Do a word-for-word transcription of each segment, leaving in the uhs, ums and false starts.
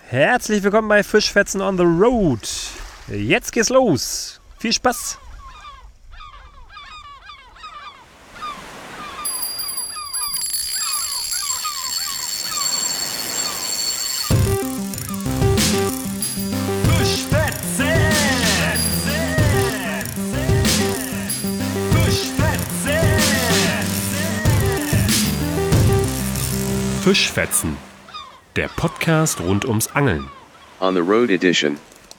Herzlich willkommen bei Fischfetzen on the Road. Jetzt geht's los. Viel Spaß. Fischfetzen, der Podcast rund ums Angeln. On the Road Edition.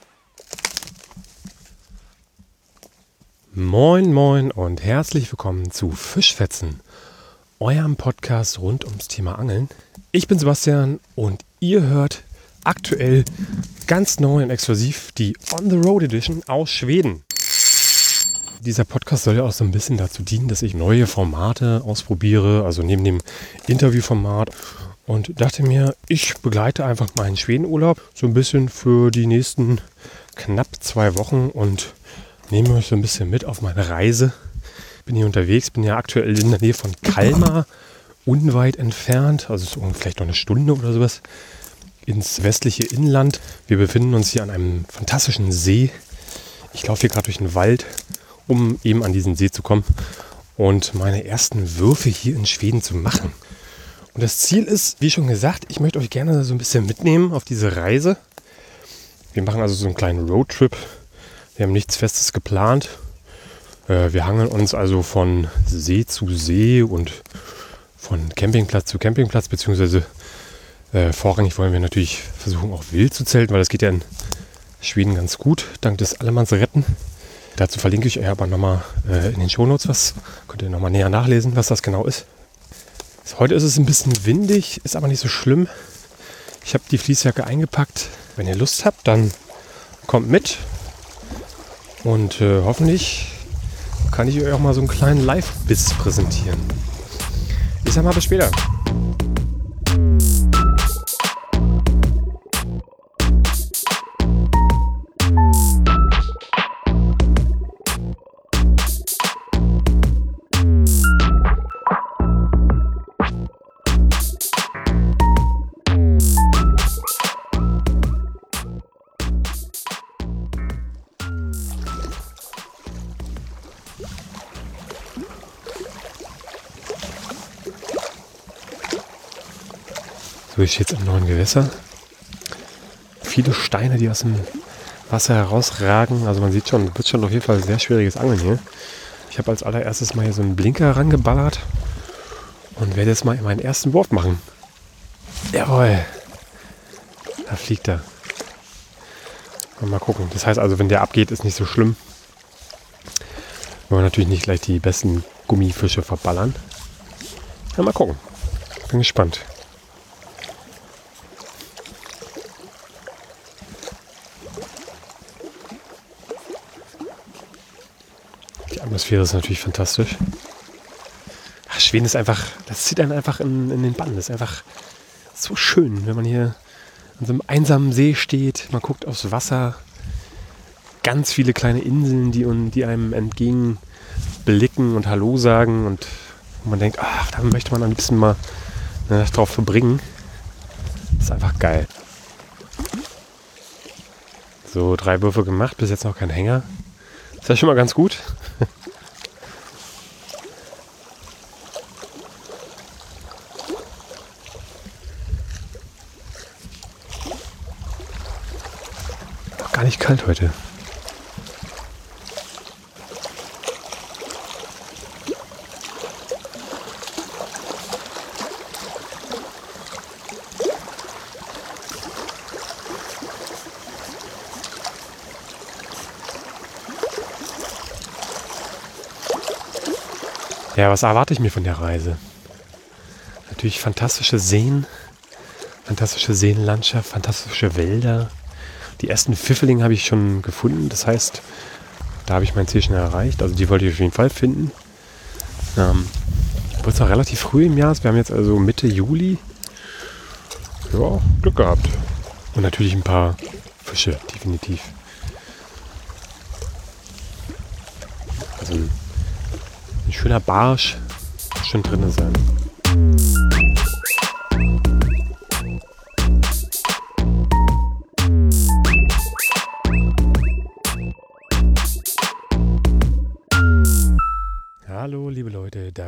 Moin moin und herzlich willkommen zu Fischfetzen, eurem Podcast rund ums Thema Angeln. Ich bin Sebastian und ihr hört aktuell ganz neu und exklusiv die On the Road Edition aus Schweden. Dieser Podcast soll ja auch so ein bisschen dazu dienen, dass ich neue Formate ausprobiere, also neben dem Interviewformat. Und dachte mir, ich begleite einfach meinen Schwedenurlaub so ein bisschen für die nächsten knapp zwei Wochen und nehme euch so ein bisschen mit auf meine Reise. Bin hier unterwegs, bin ja aktuell in der Nähe von Kalmar, unweit entfernt, also so vielleicht noch eine Stunde oder sowas, ins westliche Inland. Wir befinden uns hier an einem fantastischen See. Ich laufe hier gerade durch den Wald, um eben an diesen See zu kommen und meine ersten Würfe hier in Schweden zu machen. Und das Ziel ist, wie schon gesagt, ich möchte euch gerne so ein bisschen mitnehmen auf diese Reise. Wir machen also so einen kleinen Roadtrip. Wir haben nichts Festes geplant. Wir hangeln uns also von See zu See und von Campingplatz zu Campingplatz, beziehungsweise äh, vorrangig wollen wir natürlich versuchen, auch wild zu zelten, weil das geht ja in Schweden ganz gut, dank des Allemansretten. Dazu verlinke ich euch aber nochmal äh, in den Shownotes was. Könnt ihr nochmal näher nachlesen, was das genau ist. Heute ist es ein bisschen windig, ist aber nicht so schlimm. Ich habe die Fließjacke eingepackt. Wenn ihr Lust habt, dann kommt mit. Und äh, hoffentlich kann ich euch auch mal so einen kleinen Live-Biss präsentieren. Ich sag mal bis später. So, ich stehe jetzt im neuen Gewässer. Viele Steine, die aus dem Wasser herausragen. Also man sieht schon, wird schon auf jeden Fall ein sehr schwieriges Angeln hier. Ich habe als allererstes mal hier so einen Blinker rangeballert und werde jetzt mal meinen ersten Wurf machen. Jawohl. Da fliegt er. Mal gucken. Das heißt also, wenn der abgeht, ist nicht so schlimm. Wir wollen natürlich nicht gleich die besten Gummifische verballern. Ja, mal gucken. Bin gespannt. Die Atmosphäre ist natürlich fantastisch. Ach, Schweden ist einfach, das zieht einen einfach in, in den Bann. Das ist einfach so schön, wenn man hier an so einem einsamen See steht. Man guckt aufs Wasser. Ganz viele kleine Inseln, die, die einem entgegenblicken und Hallo sagen. Und man denkt, ach, da möchte man am liebsten mal eine Nacht drauf verbringen. Das ist einfach geil. So, drei Würfe gemacht, bis jetzt noch kein Hänger. Ist ja schon mal ganz gut. Noch gar nicht kalt heute. Ja, was erwarte ich mir von der Reise? Natürlich fantastische Seen, fantastische Seenlandschaft, fantastische Wälder. Die ersten Pfifferlinge habe ich schon gefunden, das heißt, da habe ich mein Ziel schon erreicht. Also die wollte ich auf jeden Fall finden. Ähm, wurde es noch relativ früh im Jahr, wir haben jetzt also Mitte Juli. Ja, Glück gehabt. Und natürlich ein paar Fische, definitiv. Also ein Ein schöner Barsch schon drin sein.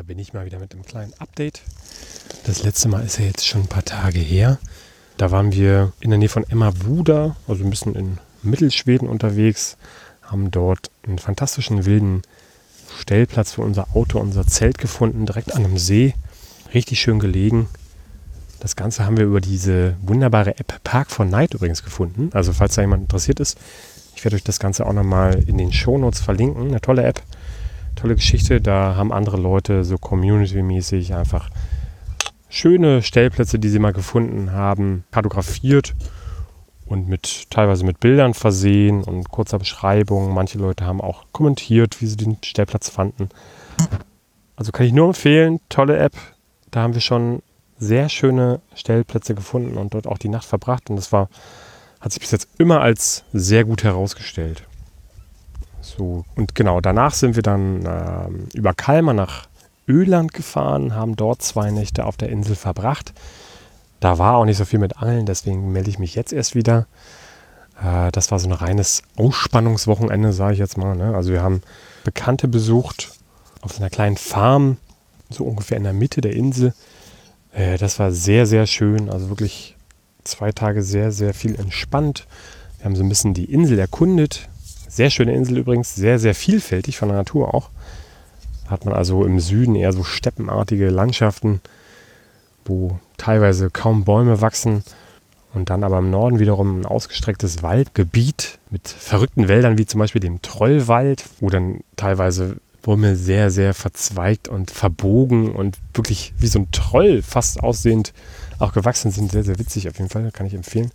bin ich mal wieder mit einem kleinen Update. Das letzte Mal ist ja jetzt schon ein paar Tage her. Da waren wir in der Nähe von Emmaboda, also ein bisschen in Mittelschweden unterwegs, haben dort einen fantastischen wilden Stellplatz für unser Auto, unser Zelt gefunden, direkt an einem See. Richtig schön gelegen. Das Ganze haben wir über diese wunderbare App Park for Night übrigens gefunden. Also falls da jemand interessiert ist, ich werde euch das Ganze auch nochmal in den Shownotes verlinken. Eine tolle App, tolle Geschichte. Da haben andere Leute so community-mäßig einfach schöne Stellplätze, die sie mal gefunden haben, kartografiert und mit teilweise mit Bildern versehen und kurzer Beschreibung. Manche Leute haben auch kommentiert, wie sie den Stellplatz fanden. Also kann ich nur empfehlen, tolle App. Da haben wir schon sehr schöne Stellplätze gefunden und dort auch die Nacht verbracht. Und das war, hat sich bis jetzt immer als sehr gut herausgestellt. So, und genau, danach sind wir dann äh, über Kalmar nach Öland gefahren, haben dort zwei Nächte auf der Insel verbracht. Da war auch nicht so viel mit Angeln, deswegen melde ich mich jetzt erst wieder. Äh, das war so ein reines Ausspannungswochenende, sage ich jetzt mal. Ne? Also wir haben Bekannte besucht auf so einer kleinen Farm, so ungefähr in der Mitte der Insel. Äh, das war sehr, sehr schön. Also wirklich zwei Tage sehr, sehr viel entspannt. Wir haben so ein bisschen die Insel erkundet. Sehr schöne Insel übrigens, sehr, sehr vielfältig von der Natur auch. Da hat man also im Süden eher so steppenartige Landschaften, wo teilweise kaum Bäume wachsen. Und dann aber im Norden wiederum ein ausgestrecktes Waldgebiet mit verrückten Wäldern, wie zum Beispiel dem Trollwald, wo dann teilweise Bäume sehr, sehr verzweigt und verbogen und wirklich wie so ein Troll fast aussehend auch gewachsen sind. Sehr, sehr witzig auf jeden Fall, kann ich empfehlen.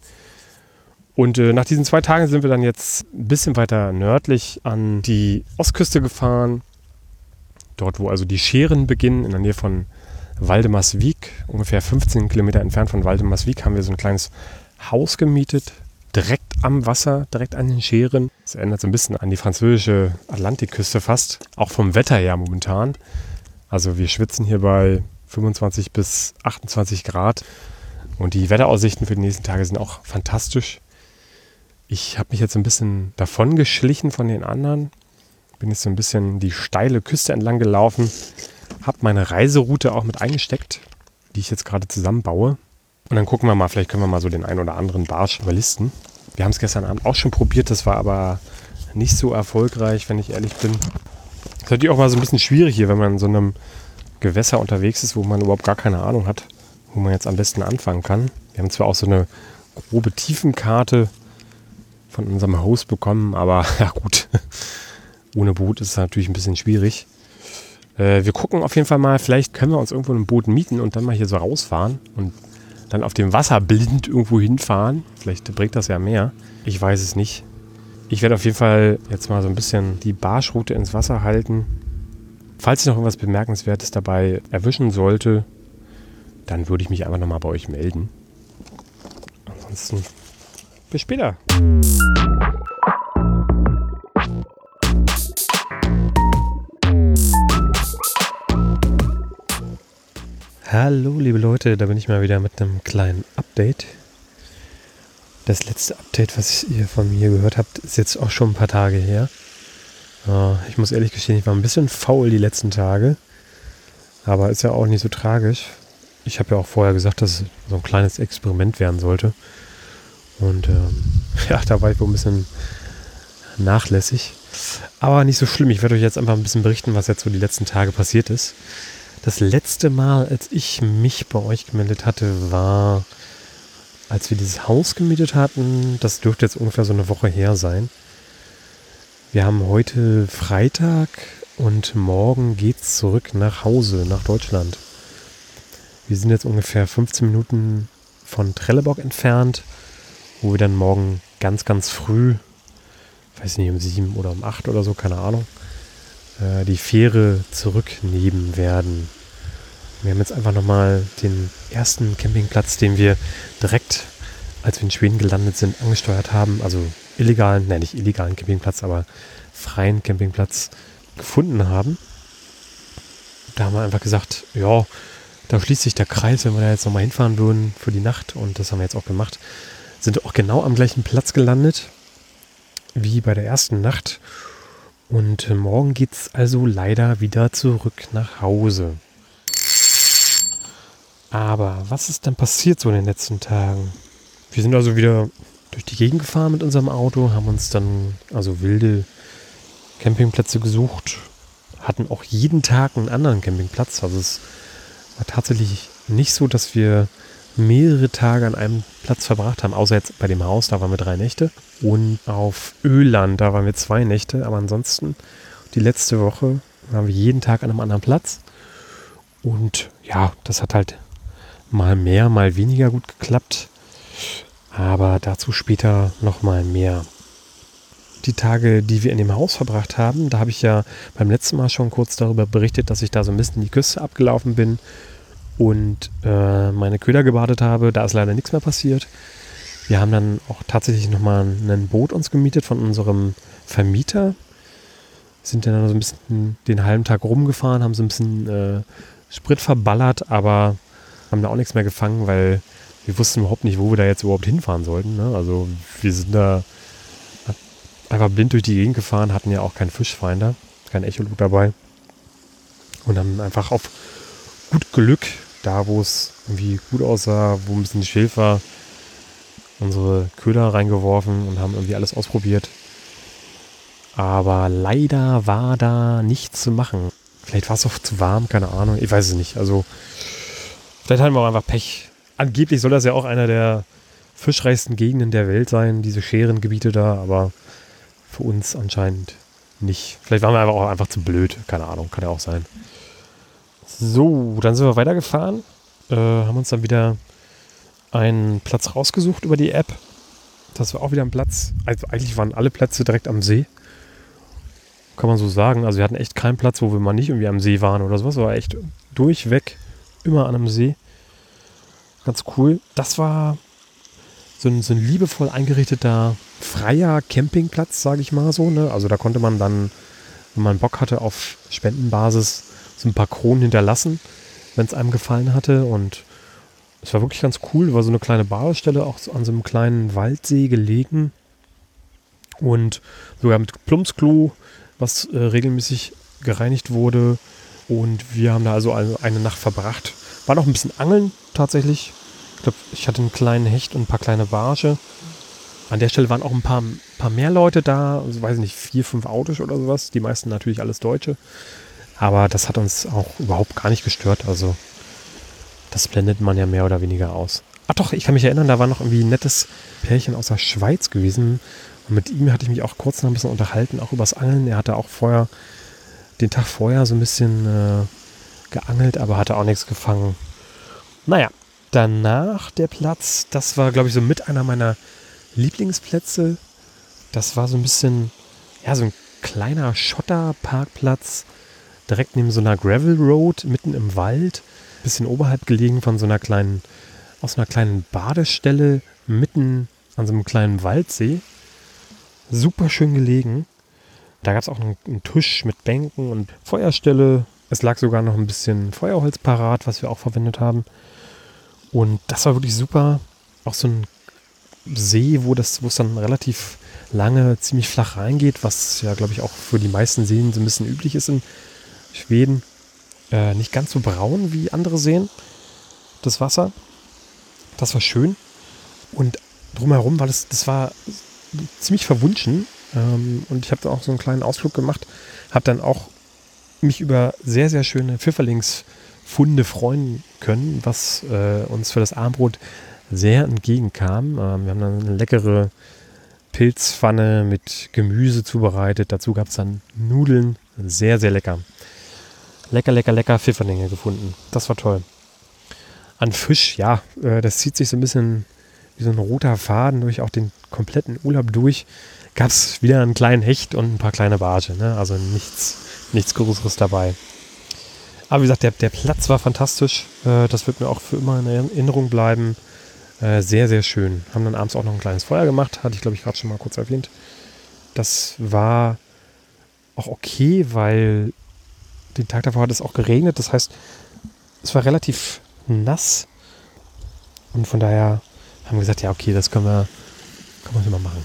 Und äh, nach diesen zwei Tagen sind wir dann jetzt ein bisschen weiter nördlich an die Ostküste gefahren. Dort, wo also die Scheren beginnen, in der Nähe von Valdemarsvik, ungefähr fünfzehn Kilometer entfernt von Valdemarsvik, haben wir so ein kleines Haus gemietet, direkt am Wasser, direkt an den Scheren. Das erinnert so ein bisschen an die französische Atlantikküste fast, auch vom Wetter her momentan. Also wir schwitzen hier bei fünfundzwanzig bis achtundzwanzig Grad und die Wetteraussichten für die nächsten Tage sind auch fantastisch. Ich habe mich jetzt ein bisschen davon geschlichen von den anderen. Bin jetzt so ein bisschen die steile Küste entlang gelaufen. Habe meine Reiseroute auch mit eingesteckt, die ich jetzt gerade zusammenbaue. Und dann gucken wir mal, vielleicht können wir mal so den einen oder anderen Barsch überlisten. Wir haben es gestern Abend auch schon probiert, das war aber nicht so erfolgreich, wenn ich ehrlich bin. Das ist natürlich auch mal so ein bisschen schwierig hier, wenn man in so einem Gewässer unterwegs ist, wo man überhaupt gar keine Ahnung hat, wo man jetzt am besten anfangen kann. Wir haben zwar auch so eine grobe Tiefenkarte von unserem Host bekommen, aber ja gut, ohne Boot ist es natürlich ein bisschen schwierig. Äh, wir gucken auf jeden Fall mal, vielleicht können wir uns irgendwo ein Boot mieten und dann mal hier so rausfahren und dann auf dem Wasser blind irgendwo hinfahren. Vielleicht bringt das ja mehr. Ich weiß es nicht. Ich werde auf jeden Fall jetzt mal so ein bisschen die Barschroute ins Wasser halten. Falls ich noch irgendwas Bemerkenswertes dabei erwischen sollte, dann würde ich mich einfach nochmal bei euch melden. Ansonsten bis später. Hallo liebe Leute, da bin ich mal wieder mit einem kleinen Update. Das letzte Update, was ihr von mir gehört habt, ist jetzt auch schon ein paar Tage her. Ich muss ehrlich gestehen, ich war ein bisschen faul die letzten Tage, aber ist ja auch nicht so tragisch. Ich habe ja auch vorher gesagt, dass es so ein kleines Experiment werden sollte. Und ähm, ja, da war ich wohl ein bisschen nachlässig. Aber nicht so schlimm, ich werde euch jetzt einfach ein bisschen berichten, was jetzt so die letzten Tage passiert ist. Das letzte Mal, als ich mich bei euch gemeldet hatte, war, als wir dieses Haus gemietet hatten. Das dürfte jetzt ungefähr so eine Woche her sein. Wir haben heute Freitag und morgen geht's zurück nach Hause, nach Deutschland. Wir sind jetzt ungefähr fünfzehn Minuten von Trelleborg entfernt, wo wir dann morgen ganz, ganz früh, weiß nicht, um sieben oder um acht oder so, keine Ahnung, äh, die Fähre zurücknehmen werden. Wir haben jetzt einfach nochmal den ersten Campingplatz, den wir direkt, als wir in Schweden gelandet sind, angesteuert haben, also illegalen, nein, nicht illegalen Campingplatz, aber freien Campingplatz gefunden haben. Da haben wir einfach gesagt, ja, da schließt sich der Kreis, wenn wir da jetzt nochmal hinfahren würden für die Nacht, und das haben wir jetzt auch gemacht. Sind auch genau am gleichen Platz gelandet wie bei der ersten Nacht. Und morgen geht es also leider wieder zurück nach Hause. Aber was ist denn passiert so in den letzten Tagen? Wir sind also wieder durch die Gegend gefahren mit unserem Auto, haben uns dann also wilde Campingplätze gesucht, hatten auch jeden Tag einen anderen Campingplatz. Also es war tatsächlich nicht so, dass wir mehrere Tage an einem Platz verbracht haben, außer jetzt bei dem Haus, da waren wir drei Nächte. Und auf Öland, da waren wir zwei Nächte, aber ansonsten die letzte Woche waren wir jeden Tag an einem anderen Platz. Und ja, das hat halt mal mehr, mal weniger gut geklappt. Aber dazu später nochmal mehr. Die Tage, die wir in dem Haus verbracht haben, da habe ich ja beim letzten Mal schon kurz darüber berichtet, dass ich da so ein bisschen die Küste abgelaufen bin und äh, meine Köder gebadet habe. Da ist leider nichts mehr passiert. Wir haben dann auch tatsächlich nochmal ein Boot uns gemietet von unserem Vermieter. Sind dann so ein bisschen den halben Tag rumgefahren, haben so ein bisschen äh, Sprit verballert, aber haben da auch nichts mehr gefangen, weil wir wussten überhaupt nicht, wo wir da jetzt überhaupt hinfahren sollten. Ne? Also wir sind da einfach blind durch die Gegend gefahren, hatten ja auch keinen Fischfinder, kein Echolot dabei und haben einfach auf gut Glück, da wo es irgendwie gut aussah, wo ein bisschen Schilf war, unsere Köder reingeworfen und haben irgendwie alles ausprobiert. Aber leider war da nichts zu machen. Vielleicht war es auch zu warm, keine Ahnung, ich weiß es nicht. Also vielleicht hatten wir auch einfach Pech. Angeblich soll das ja auch einer der fischreichsten Gegenden der Welt sein, diese Schärengebiete da, aber für uns anscheinend nicht. Vielleicht waren wir einfach auch einfach zu blöd. Keine Ahnung, kann ja auch sein. So, dann sind wir weitergefahren. Äh, haben uns dann wieder einen Platz rausgesucht über die App. Das war auch wieder ein Platz. Also eigentlich waren alle Plätze direkt am See. Kann man so sagen. Also wir hatten echt keinen Platz, wo wir mal nicht irgendwie am See waren oder sowas. War echt durchweg immer an einem See. Ganz cool. Das war so ein, so ein liebevoll eingerichteter freier Campingplatz, sage ich mal so. Ne? Also da konnte man dann, wenn man Bock hatte, auf Spendenbasis so ein paar Kronen hinterlassen, wenn es einem gefallen hatte. Und es war wirklich ganz cool. War so eine kleine Badestelle, auch so an so einem kleinen Waldsee gelegen. Und sogar mit Plumpsklo, was äh, regelmäßig gereinigt wurde. Und wir haben da also eine, eine Nacht verbracht. War noch ein bisschen angeln tatsächlich. Ich glaube, ich hatte einen kleinen Hecht und ein paar kleine Barsche. An der Stelle waren auch ein paar, paar mehr Leute da. Also, weiß ich nicht, vier, fünf Autos oder sowas. Die meisten natürlich alles Deutsche. Aber das hat uns auch überhaupt gar nicht gestört. Also das blendet man ja mehr oder weniger aus. Ach doch, ich kann mich erinnern, da war noch irgendwie ein nettes Pärchen aus der Schweiz gewesen. Und mit ihm hatte ich mich auch kurz noch ein bisschen unterhalten, auch übers Angeln. Er hatte auch vorher, den Tag vorher so ein bisschen äh, geangelt, aber hatte auch nichts gefangen. Naja, danach der Platz, das war, glaube ich, so mit einer meiner Lieblingsplätze. Das war so ein bisschen, ja, so ein kleiner Schotterparkplatz, direkt neben so einer Gravel Road, mitten im Wald, bisschen oberhalb gelegen von so einer kleinen, aus einer kleinen Badestelle, mitten an so einem kleinen Waldsee. Super schön gelegen. Da gab es auch einen, einen Tisch mit Bänken und Feuerstelle. Es lag sogar noch ein bisschen Feuerholz parat, was wir auch verwendet haben. Und das war wirklich super. Auch so ein See, wo das, wo es dann relativ lange ziemlich flach reingeht, was ja, glaube ich, auch für die meisten Seen so ein bisschen üblich ist in Schweden. Äh, nicht ganz so braun wie andere Seen, das Wasser. Das war schön. Und drumherum war das, das war ziemlich verwunschen. Ähm, und ich habe da auch so einen kleinen Ausflug gemacht. Habe dann auch mich über sehr, sehr schöne Pfifferlingsfunde freuen können, was äh, uns für das Abendbrot sehr entgegenkam. Ähm, wir haben dann eine leckere Pilzpfanne mit Gemüse zubereitet. Dazu gab es dann Nudeln. Sehr, sehr lecker. Lecker, lecker, lecker Pfifferlinge gefunden. Das war toll. An Fisch, ja, äh, das zieht sich so ein bisschen wie so ein roter Faden durch auch den kompletten Urlaub durch. Gab es wieder einen kleinen Hecht und ein paar kleine Barsche. Ne? Also nichts, nichts Größeres dabei. Aber wie gesagt, der, der Platz war fantastisch. Äh, das wird mir auch für immer in Erinnerung bleiben. Äh, sehr, sehr schön. Haben dann abends auch noch ein kleines Feuer gemacht. Hatte ich, glaube ich, gerade schon mal kurz erwähnt. Das war auch okay, weil den Tag davor hat es auch geregnet. Das heißt, es war relativ nass. Und von daher haben wir gesagt, ja, okay, das können wir, können wir mal machen.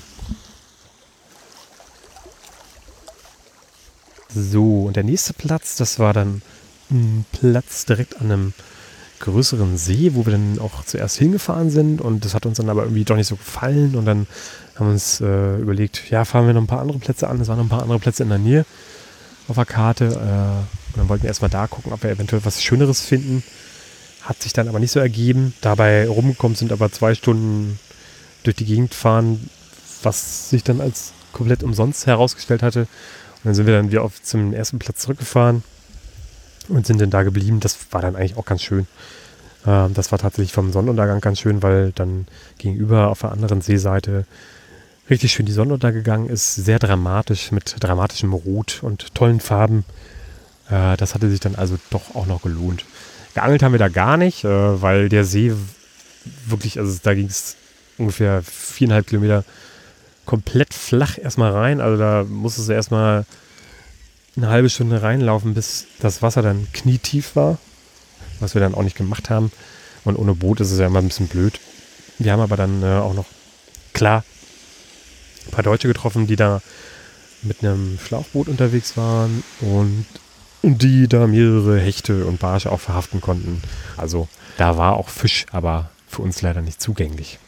So, und der nächste Platz, das war dann ein Platz direkt an einem größeren See, wo wir dann auch zuerst hingefahren sind und das hat uns dann aber irgendwie doch nicht so gefallen und dann haben wir uns äh, überlegt, ja, fahren wir noch ein paar andere Plätze an. Es waren noch ein paar andere Plätze in der Nähe auf der Karte äh, und dann wollten wir erstmal da gucken, ob wir eventuell was Schöneres finden. Hat sich dann aber nicht so ergeben. Dabei rumgekommen sind aber zwei Stunden durch die Gegend fahren, was sich dann als komplett umsonst herausgestellt hatte. Und dann sind wir dann wieder auf zum ersten Platz zurückgefahren und sind dann da geblieben. Das war dann eigentlich auch ganz schön. Ähm, das war tatsächlich vom Sonnenuntergang ganz schön, weil dann gegenüber auf der anderen Seeseite richtig schön die Sonne untergegangen ist. Sehr dramatisch mit dramatischem Rot und tollen Farben. Äh, das hatte sich dann also doch auch noch gelohnt. Geangelt haben wir da gar nicht, äh, weil der See wirklich, also da ging es ungefähr viereinhalb Kilometer komplett flach erstmal rein. Also da musstest du erstmal eine halbe Stunde reinlaufen, bis das Wasser dann knietief war, was wir dann auch nicht gemacht haben. Und ohne Boot ist es ja immer ein bisschen blöd. Wir haben aber dann äh, auch noch, klar, ein paar Deutsche getroffen, die da mit einem Schlauchboot unterwegs waren und die da mehrere Hechte und Barsche auch verhaften konnten. Also da war auch Fisch, aber für uns leider nicht zugänglich.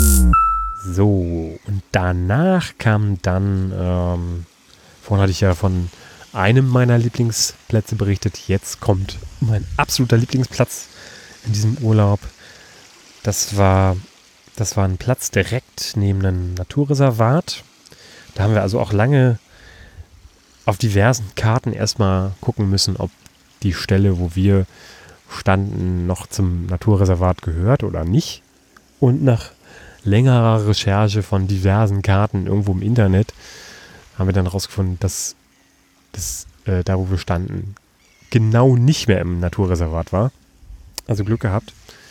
So, und danach kam dann, ähm, vorhin hatte ich ja von einem meiner Lieblingsplätze berichtet, jetzt kommt mein absoluter Lieblingsplatz in diesem Urlaub. Das war, das war ein Platz direkt neben einem Naturreservat. Da haben wir also auch lange auf diversen Karten erstmal gucken müssen, ob die Stelle, wo wir standen, noch zum Naturreservat gehört oder nicht. Und nach längerer Recherche von diversen Karten irgendwo im Internet haben wir dann herausgefunden, dass das, äh, da, wo wir standen, genau nicht mehr im Naturreservat war. Also Glück gehabt.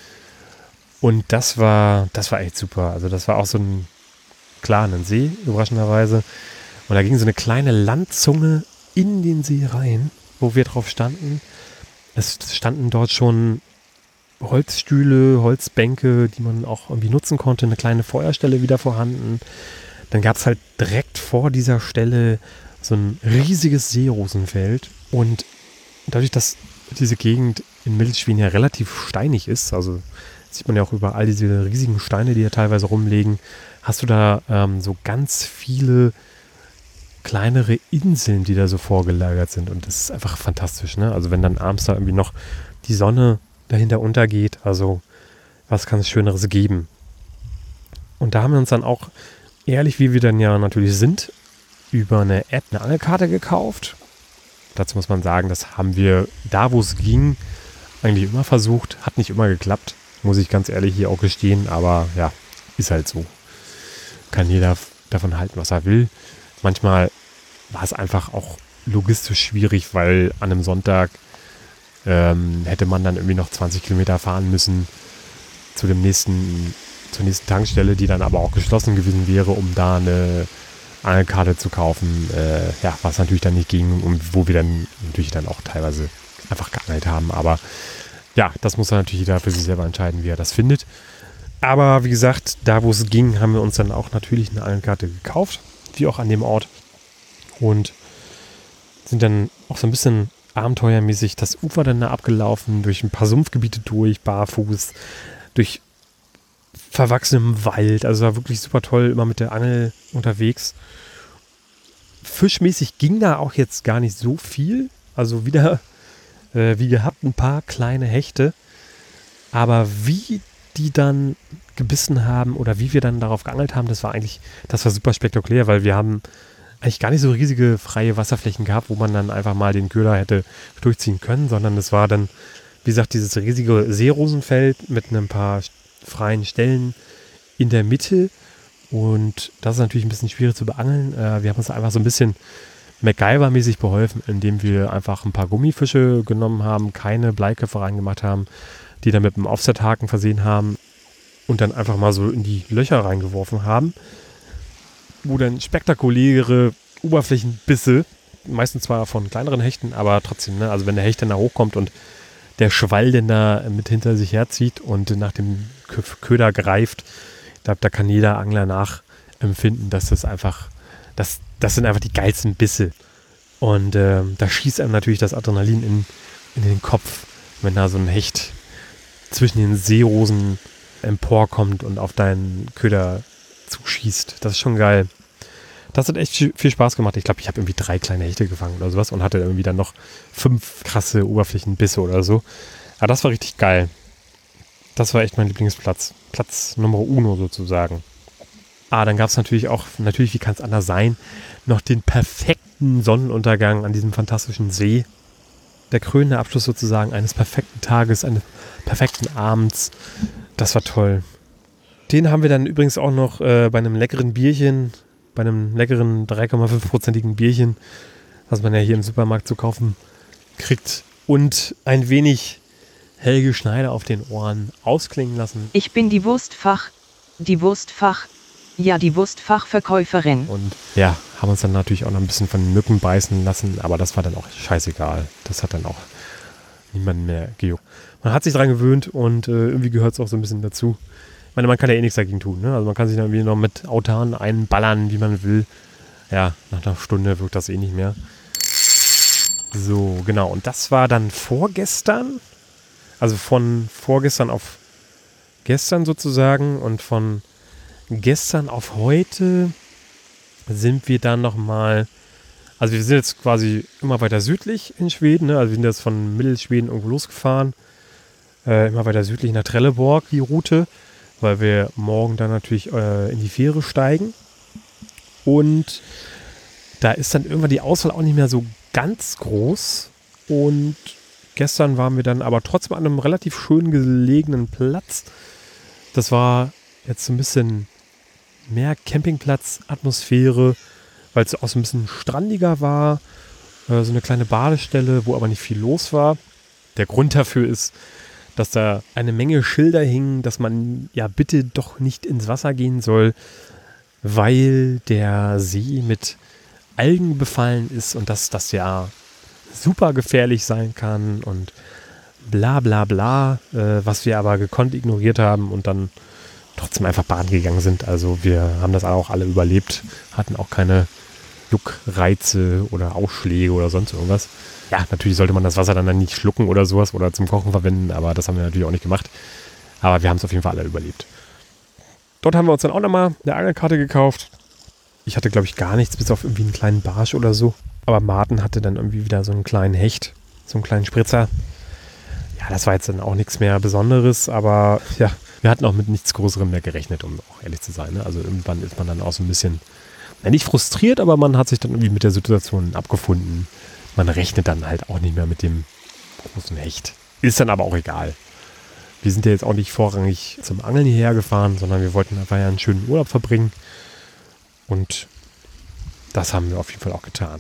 Und das war, das war echt super. Also das war auch so ein, klar, ein See, überraschenderweise. Und da ging so eine kleine Landzunge in den See rein, wo wir drauf standen. Es standen dort schon Holzstühle, Holzbänke, die man auch irgendwie nutzen konnte. Eine kleine Feuerstelle wieder vorhanden. Dann gab es halt direkt vor dieser Stelle so ein riesiges Seerosenfeld. Und dadurch, dass diese Gegend in Mittelschweden ja relativ steinig ist, also sieht man ja auch überall diese riesigen Steine, die ja teilweise rumliegen, hast du da ähm, so ganz viele kleinere Inseln, die da so vorgelagert sind. Und das ist einfach fantastisch, ne? Also wenn dann abends da irgendwie noch die Sonne dahinter untergeht, also was kann es Schöneres geben? Und da haben wir uns dann auch, ehrlich wie wir dann ja natürlich sind, über eine App eine Angelkarte gekauft. Dazu muss man sagen, das haben wir da, wo es ging, eigentlich immer versucht. Hat nicht immer geklappt, muss ich ganz ehrlich hier auch gestehen. Aber ja, ist halt so. Kann jeder davon halten, was er will. Manchmal war es einfach auch logistisch schwierig, weil an einem Sonntag ähm, hätte man dann irgendwie noch zwanzig Kilometer fahren müssen zu dem nächsten, zur nächsten Tankstelle, die dann aber auch geschlossen gewesen wäre, um da eine Angelkarte zu kaufen. Äh, ja, was natürlich dann nicht ging und wo wir dann natürlich dann auch teilweise einfach geangelt haben. Aber ja, das muss dann natürlich jeder für sich selber entscheiden, wie er das findet. Aber wie gesagt, da wo es ging, haben wir uns dann auch natürlich eine Angelkarte gekauft, wie auch an dem Ort. Und sind dann auch so ein bisschen abenteuermäßig das Ufer dann da abgelaufen, durch ein paar Sumpfgebiete durch, barfuß, durch verwachsenem Wald. Also war wirklich super toll, immer mit der Angel unterwegs. Fischmäßig ging da auch jetzt gar nicht so viel. Also wieder, äh, wie gehabt, ein paar kleine Hechte. Aber wie die dann gebissen haben oder wie wir dann darauf geangelt haben, das war eigentlich, das war super spektakulär, weil wir haben eigentlich gar nicht so riesige freie Wasserflächen gehabt, wo man dann einfach mal den Köder hätte durchziehen können, sondern es war dann, wie gesagt, dieses riesige Seerosenfeld mit ein paar freien Stellen in der Mitte und das ist natürlich ein bisschen schwierig zu beangeln. Äh, wir haben uns einfach so ein bisschen MacGyver-mäßig beholfen, indem wir einfach ein paar Gummifische genommen haben, keine Bleiköpfe reingemacht haben, die dann mit einem Offset-Haken versehen haben und dann einfach mal so in die Löcher reingeworfen haben, wo dann spektakuläre Oberflächenbisse, meistens zwar von kleineren Hechten, aber trotzdem, ne, also wenn der Hecht dann da hochkommt und der Schwall dann da mit hinter sich herzieht und nach dem Köder greift, da, da kann jeder Angler nachempfinden, dass das einfach, das, das sind einfach die geilsten Bisse. Und äh, da schießt einem natürlich das Adrenalin in, in den Kopf, wenn da so ein Hecht zwischen den Seerosen emporkommt und auf deinen Köder zuschießt. Das ist schon geil. Das hat echt viel Spaß gemacht. Ich glaube, ich habe irgendwie drei kleine Hechte gefangen oder sowas und hatte irgendwie dann noch fünf krasse Oberflächenbisse oder so. Aber das war richtig geil. Das war echt mein Lieblingsplatz. Platz Nummer uno sozusagen. Ah, dann gab es natürlich auch, natürlich, wie kann es anders sein, noch den perfekten Sonnenuntergang an diesem fantastischen See. Der krönende Abschluss sozusagen eines perfekten Tages, eines perfekten Abends. Das war toll. Den haben wir dann übrigens auch noch äh, bei einem leckeren Bierchen, bei einem leckeren drei Komma fünf prozentigen Bierchen, was man ja hier im Supermarkt zu kaufen kriegt, und ein wenig Helge Schneider auf den Ohren ausklingen lassen. Ich bin die Wurstfach, die Wurstfach, ja die Wurstfachverkäuferin. Und ja, haben uns dann natürlich auch noch ein bisschen von den Mücken beißen lassen, aber das war dann auch scheißegal. Das hat dann auch niemanden mehr gejuckt. Man hat sich dran gewöhnt und äh, irgendwie gehört es auch so ein bisschen dazu. Ich meine, man kann ja eh nichts dagegen tun. Ne? Also man kann sich dann irgendwie noch mit Autan einballern, wie man will. Ja, nach einer Stunde wirkt das eh nicht mehr. So, genau. Und das war dann vorgestern. Also von vorgestern auf gestern sozusagen. Und von gestern auf heute sind wir dann nochmal... Also wir sind jetzt quasi immer weiter südlich in Schweden. Ne? Also wir sind jetzt von Mittelschweden irgendwo losgefahren. Äh, immer weiter südlich nach Trelleborg, die Route. Weil wir morgen dann natürlich äh, in die Fähre steigen. Und da ist dann irgendwann die Auswahl auch nicht mehr so ganz groß. Und gestern waren wir dann aber trotzdem an einem relativ schön gelegenen Platz. Das war jetzt so ein bisschen mehr Campingplatz-Atmosphäre, weil es auch so ein bisschen strandiger war. Äh, so eine kleine Badestelle, wo aber nicht viel los war. Der Grund dafür ist, dass da eine Menge Schilder hingen, dass man ja bitte doch nicht ins Wasser gehen soll, weil der See mit Algen befallen ist und dass das ja super gefährlich sein kann und bla bla bla, äh, was wir aber gekonnt ignoriert haben und dann trotzdem einfach baden gegangen sind. Also wir haben das auch alle überlebt, hatten auch keine Juckreize oder Ausschläge oder sonst irgendwas. Ja, natürlich sollte man das Wasser dann, dann nicht schlucken oder sowas oder zum Kochen verwenden, aber das haben wir natürlich auch nicht gemacht. Aber wir haben es auf jeden Fall alle überlebt. Dort haben wir uns dann auch nochmal eine Angelkarte gekauft. Ich hatte, glaube ich, gar nichts, bis auf irgendwie einen kleinen Barsch oder so. Aber Martin hatte dann irgendwie wieder so einen kleinen Hecht, so einen kleinen Spritzer. Ja, das war jetzt dann auch nichts mehr Besonderes, aber ja, wir hatten auch mit nichts Größerem mehr gerechnet, um auch ehrlich zu sein. Ne? Also irgendwann ist man dann auch so ein bisschen, ja, nicht frustriert, aber man hat sich dann irgendwie mit der Situation abgefunden. Man rechnet dann halt auch nicht mehr mit dem großen Hecht. Ist dann aber auch egal. Wir sind ja jetzt auch nicht vorrangig zum Angeln hierher gefahren, sondern wir wollten einfach ja einen schönen Urlaub verbringen. Und das haben wir auf jeden Fall auch getan.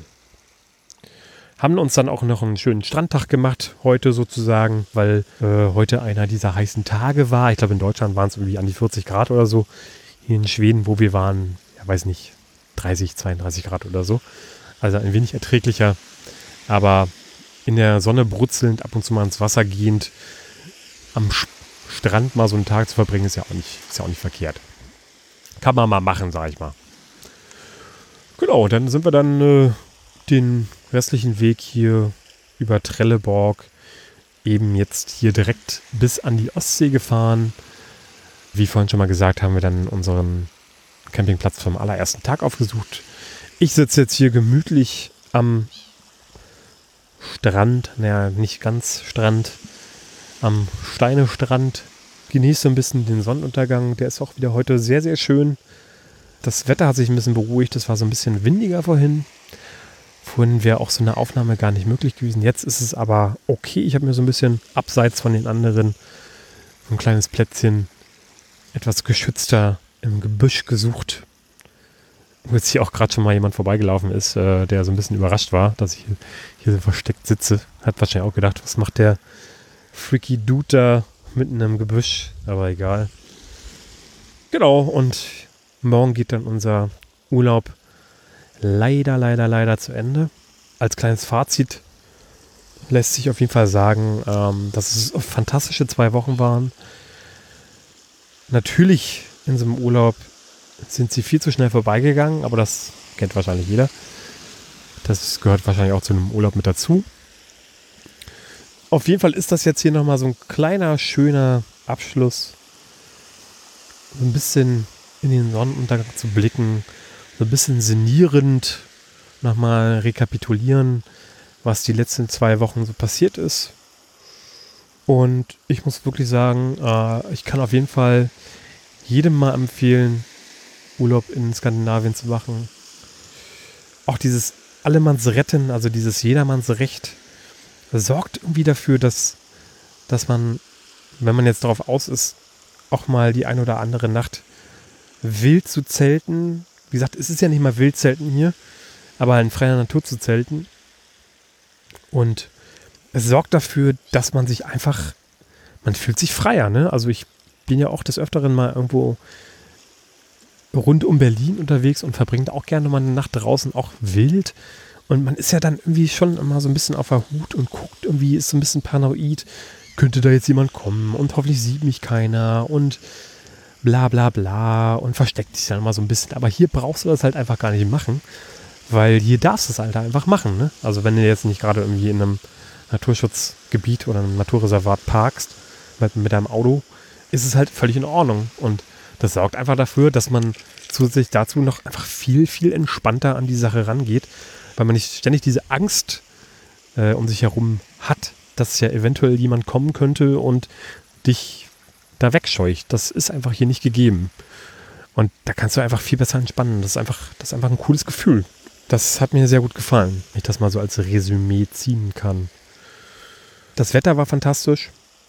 Haben uns dann auch noch einen schönen Strandtag gemacht, heute sozusagen, weil äh, heute einer dieser heißen Tage war. Ich glaube, in Deutschland waren es irgendwie an die vierzig Grad oder so. Hier in Schweden, wo wir waren, ja weiß nicht, dreißig, zweiunddreißig Grad oder so. Also ein wenig erträglicher. Aber in der Sonne brutzelnd, ab und zu mal ins Wasser gehend, am Strand mal so einen Tag zu verbringen, ist ja auch nicht, ist ja auch nicht verkehrt. Kann man mal machen, sag ich mal. Genau, dann sind wir dann äh, den restlichen Weg hier über Trelleborg eben jetzt hier direkt bis an die Ostsee gefahren. Wie vorhin schon mal gesagt, haben wir dann unseren Campingplatz vom allerersten Tag aufgesucht. Ich sitze jetzt hier gemütlich am Strand, naja, nicht ganz Strand, am Steinestrand, genieße ein bisschen den Sonnenuntergang. Der ist auch wieder heute sehr, sehr schön. Das Wetter hat sich ein bisschen beruhigt. Es war so ein bisschen windiger vorhin. Vorhin wäre auch so eine Aufnahme gar nicht möglich gewesen. Jetzt ist es aber okay. Ich habe mir so ein bisschen abseits von den anderen ein kleines Plätzchen etwas geschützter im Gebüsch gesucht. Wo jetzt hier auch gerade schon mal jemand vorbeigelaufen ist, äh, der so ein bisschen überrascht war, dass ich hier, hier so versteckt sitze. Hat wahrscheinlich auch gedacht, was macht der freaky Dude da mitten im Gebüsch? Aber egal. Genau, und morgen geht dann unser Urlaub leider, leider, leider zu Ende. Als kleines Fazit lässt sich auf jeden Fall sagen, ähm, dass es fantastische zwei Wochen waren. Natürlich in so einem Urlaub sind sie viel zu schnell vorbeigegangen, aber das kennt wahrscheinlich jeder. Das gehört wahrscheinlich auch zu einem Urlaub mit dazu. Auf jeden Fall ist das jetzt hier nochmal so ein kleiner, schöner Abschluss. So ein bisschen in den Sonnenuntergang zu blicken. So ein bisschen sinnierend nochmal rekapitulieren, was die letzten zwei Wochen so passiert ist. Und ich muss wirklich sagen, äh, ich kann auf jeden Fall jedem mal empfehlen, Urlaub in Skandinavien zu machen. Auch dieses Allemannsretten, also dieses Jedermannsrecht, sorgt irgendwie dafür, dass, dass man, wenn man jetzt darauf aus ist, auch mal die ein oder andere Nacht wild zu zelten. Wie gesagt, es ist ja nicht mal Wildzelten hier, aber in freier Natur zu zelten. Und es sorgt dafür, dass man sich einfach, man fühlt sich freier, ne? Also ich bin ja auch des Öfteren mal irgendwo rund um Berlin unterwegs und verbringt auch gerne mal eine Nacht draußen, auch wild. Und man ist ja dann irgendwie schon immer so ein bisschen auf der Hut und guckt irgendwie, ist so ein bisschen paranoid. Könnte da jetzt jemand kommen und hoffentlich sieht mich keiner und bla bla bla und versteckt sich dann immer so ein bisschen. Aber hier brauchst du das halt einfach gar nicht machen, weil hier darfst du es halt einfach machen, ne? Also wenn du jetzt nicht gerade irgendwie in einem Naturschutzgebiet oder einem Naturreservat parkst mit, mit deinem Auto, ist es halt völlig in Ordnung. Und das sorgt einfach dafür, dass man zusätzlich dazu noch einfach viel, viel entspannter an die Sache rangeht, weil man nicht ständig diese Angst äh, um sich herum hat, dass ja eventuell jemand kommen könnte und dich da wegscheucht. Das ist einfach hier nicht gegeben. Und da kannst du einfach viel besser entspannen. Das ist einfach, das ist einfach ein cooles Gefühl. Das hat mir sehr gut gefallen, wenn ich das mal so als Resümee ziehen kann. Das Wetter war fantastisch.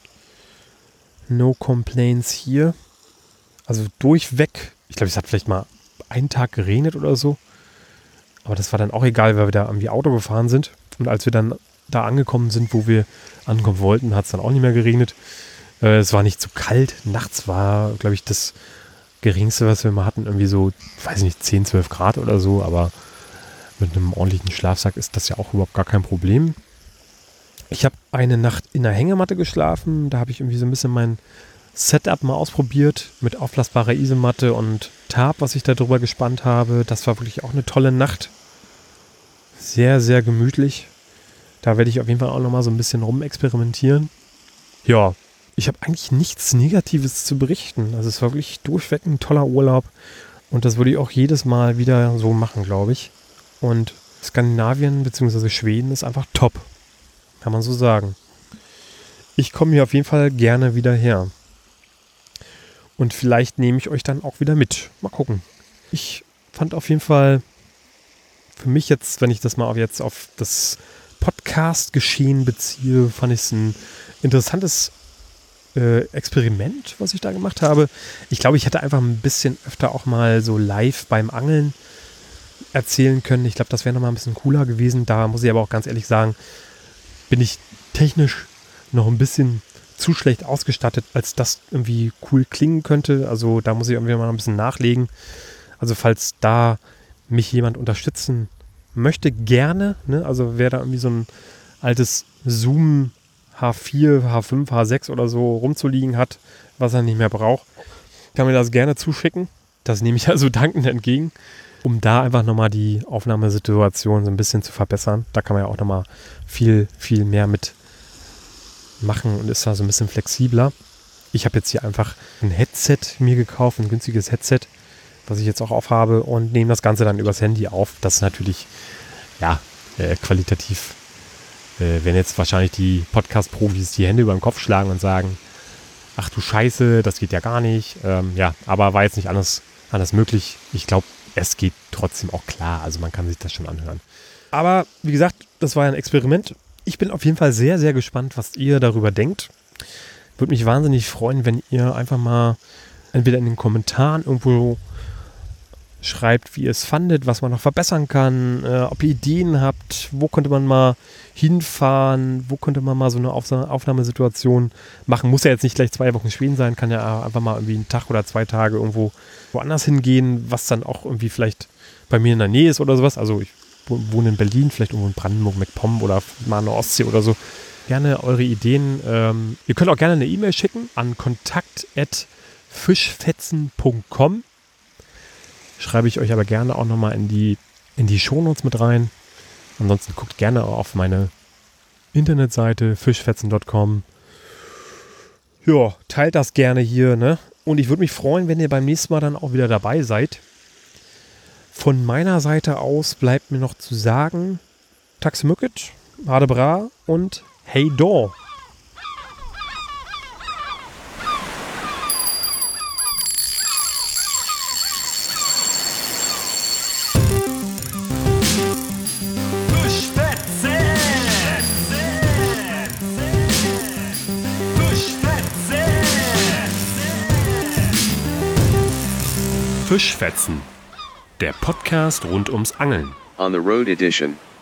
No complaints hier. Also durchweg. Ich glaube, es hat vielleicht mal einen Tag geregnet oder so. Aber das war dann auch egal, weil wir da irgendwie Auto gefahren sind. Und als wir dann da angekommen sind, wo wir ankommen wollten, hat es dann auch nicht mehr geregnet. Äh, es war nicht zu kalt. Nachts war, glaube ich, das Geringste, was wir mal hatten, irgendwie so, weiß nicht, zehn, zwölf Grad oder so. Aber mit einem ordentlichen Schlafsack ist das ja auch überhaupt gar kein Problem. Ich habe eine Nacht in der Hängematte geschlafen. Da habe ich irgendwie so ein bisschen mein Setup mal ausprobiert mit aufblasbarer Isomatte und Tarp, was ich da drüber gespannt habe. Das war wirklich auch eine tolle Nacht. Sehr, sehr gemütlich. Da werde ich auf jeden Fall auch nochmal so ein bisschen rumexperimentieren. Ja, ich habe eigentlich nichts Negatives zu berichten. Also es war wirklich durchweg ein toller Urlaub. Und das würde ich auch jedes Mal wieder so machen, glaube ich. Und Skandinavien bzw. Schweden ist einfach top. Kann man so sagen. Ich komme hier auf jeden Fall gerne wieder her. Und vielleicht nehme ich euch dann auch wieder mit. Mal gucken. Ich fand auf jeden Fall für mich jetzt, wenn ich das mal auf jetzt auf das Podcast-Geschehen beziehe, fand ich es ein interessantes äh, Experiment, was ich da gemacht habe. Ich glaube, ich hätte einfach ein bisschen öfter auch mal so live beim Angeln erzählen können. Ich glaube, das wäre nochmal ein bisschen cooler gewesen. Da muss ich aber auch ganz ehrlich sagen, bin ich technisch noch ein bisschen zu schlecht ausgestattet, als das irgendwie cool klingen könnte. Also da muss ich irgendwie mal ein bisschen nachlegen. Also falls da mich jemand unterstützen möchte, gerne. Ne? Also wer da irgendwie so ein altes Zoom H vier, H fünf, H sechs oder so rumzuliegen hat, was er nicht mehr braucht, kann mir das gerne zuschicken. Das nehme ich also dankend entgegen, um da einfach nochmal die Aufnahmesituation so ein bisschen zu verbessern. Da kann man ja auch nochmal viel, viel mehr mit machen und ist da so ein bisschen flexibler. Ich habe jetzt hier einfach ein Headset mir gekauft, ein günstiges Headset, was ich jetzt auch aufhabe und nehme das Ganze dann übers Handy auf. Das ist natürlich, ja, äh, qualitativ, äh, wenn jetzt wahrscheinlich die Podcast-Profis die Hände über den Kopf schlagen und sagen, ach du Scheiße, das geht ja gar nicht. Ähm, ja, aber war jetzt nicht anders, anders möglich. Ich glaube, es geht trotzdem auch klar. Also man kann sich das schon anhören. Aber wie gesagt, das war ja ein Experiment. Ich bin auf jeden Fall sehr, sehr gespannt, was ihr darüber denkt. Würde mich wahnsinnig freuen, wenn ihr einfach mal entweder in den Kommentaren irgendwo schreibt, wie ihr es fandet, was man noch verbessern kann, äh, ob ihr Ideen habt, wo könnte man mal hinfahren, wo könnte man mal so eine Auf- Aufnahmesituation machen. Muss ja jetzt nicht gleich zwei Wochen Schweden sein, kann ja einfach mal irgendwie einen Tag oder zwei Tage irgendwo woanders hingehen, was dann auch irgendwie vielleicht bei mir in der Nähe ist oder sowas. Also ich wohne in Berlin, vielleicht irgendwo in Brandenburg, MacPom oder mal in der Ostsee oder so. Gerne eure Ideen. Ähm, ihr könnt auch gerne eine E-Mail schicken an kontakt at fischfetzen punkt com. Schreibe ich euch aber gerne auch nochmal in die, in die Shownotes mit rein. Ansonsten guckt gerne auf meine Internetseite fischfetzen punkt com. Ja, teilt das gerne hier, ne? Und ich würde mich freuen, wenn ihr beim nächsten Mal dann auch wieder dabei seid. Von meiner Seite aus bleibt mir noch zu sagen, Taximücket, Hadebra und Hey Do. Fischfetzen, der Podcast rund ums Angeln. On the Road Edition.